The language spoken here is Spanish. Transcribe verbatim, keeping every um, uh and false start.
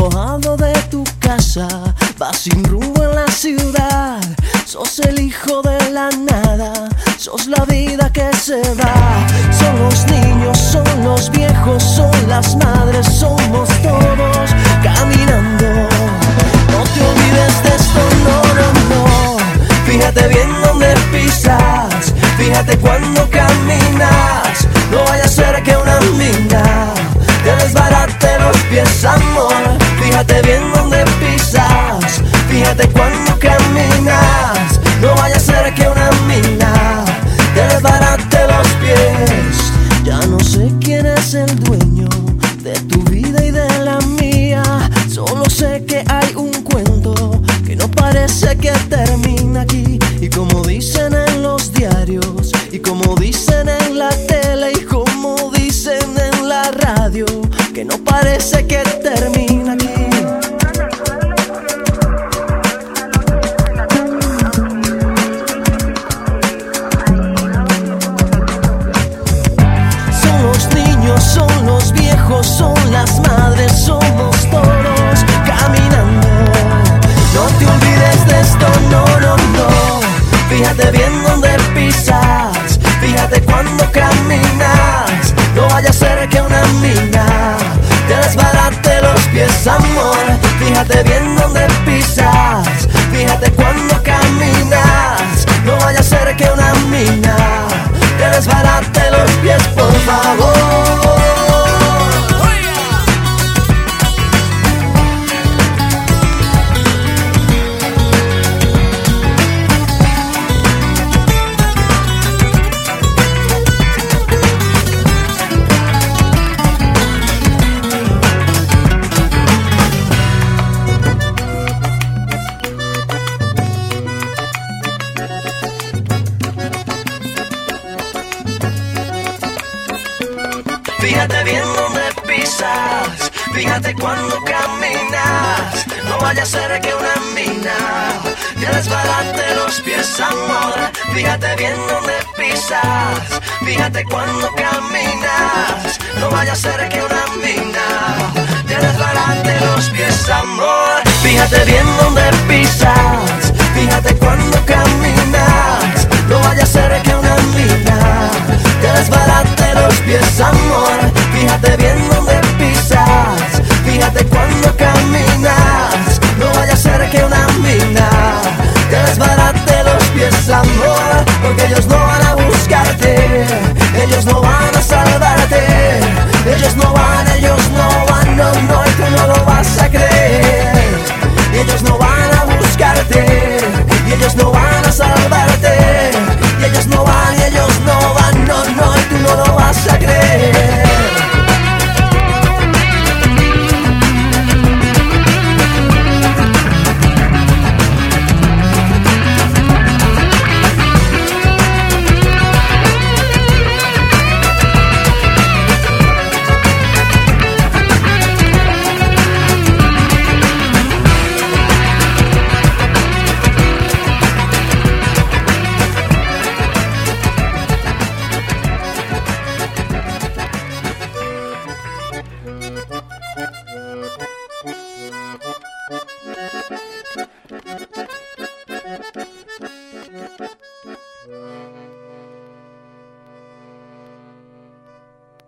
despojado de tu casa, vas sin rumbo en la ciudad. Sos el hijo de la nada, sos la vida que se va. Son los niños, son los viejos, son las madres, somos todos caminando. No te olvides de esto, no, no, no. Fíjate bien dónde pisas, fíjate cuando caminas. No vaya a ser que una mina te desbarate los pies, amor. Fíjate bien dónde pisas, fíjate cuando caminas. No vaya a ser que una mina te desbarate los pies. Ya no sé quién es el dueño de tu vida y de la mía. Solo sé que hay un cuento que no parece que termina aquí. Y como dicen en los diarios, y como dicen en la tele, y como dicen en la radio, que no parece que termina aquí. Son los niños, son los viejos, son las madres, somos todos caminando. No te olvides de esto, no, no, no. Fíjate bien dónde pisas, fíjate cuando caminas. No vaya a ser que una mina te desbarate los pies, amor. Fíjate bien dónde pisas, fíjate cuando caminas. No vaya a ser que una mina te desbarate los pies, por favor. Fíjate bien dónde pisas, fíjate cuando caminas. No vaya a ser que una mina te desbarate los pies, amor. Fíjate bien dónde pisas, fíjate cuando caminas. No vaya a ser que una mina te desbarate los pies, amor. Fíjate bien dónde pisas, fíjate cuando caminas. No vaya a ser que una mina te desbarate los pies, amor. Fíjate bien dónde pisas, fíjate cuando caminas. No vaya a ser que una mina te desbarate los pies, amor. Porque ellos no van a buscarte, ellos no van a salvarte. Ellos no van, ellos no van, no, no, y tú no lo vas a creer. Ellos no van a buscarte, y ellos no van a salvarte. Y ellos no van, y ellos no van, no, no, y tú no lo vas a creer. Thank you.